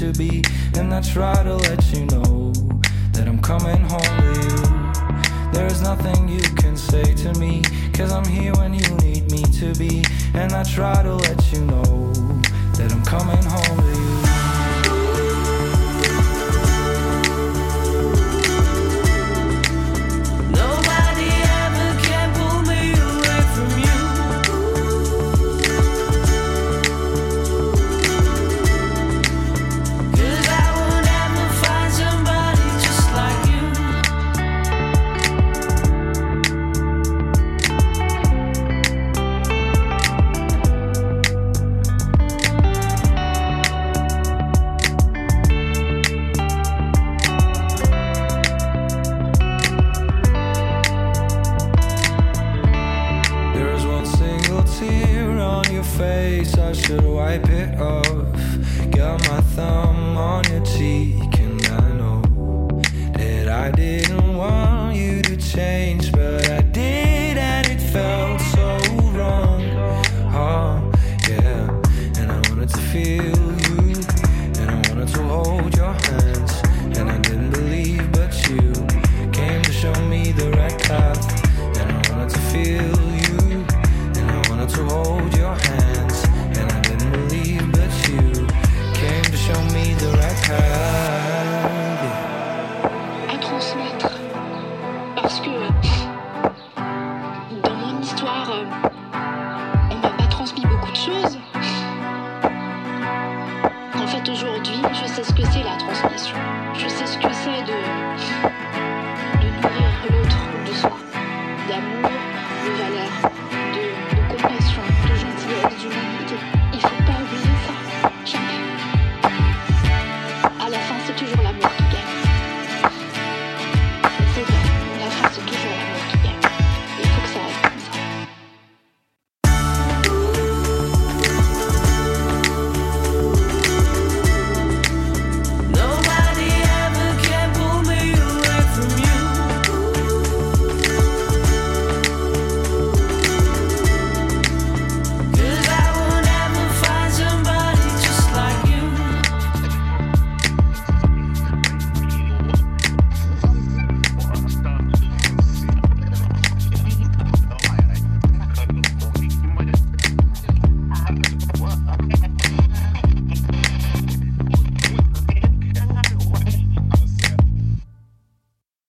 to be. And I try to let you know that I'm coming home to you. There is nothing you can say to me, 'cause I'm here when you need me to be. And I try to let you know that I'm coming home to you. I should wipe it off. Got my thumb on your cheek, and I know that I didn't want you to change, but I did, and it felt so wrong. Oh, yeah. And I wanted to feel you, and I wanted to hold your hands, and I didn't believe, but you came to show me the right path. And I wanted to feel you, and I wanted to hold your hands, and I didn't believe, but you came to show me the right path. À transmettre, parce que dans mon histoire, on m'a pas transmis beaucoup de choses. En fait, aujourd'hui, je sais ce que c'est la transmission. Je sais ce que c'est de nourrir l'autre de soi, d'amour, de valeurs.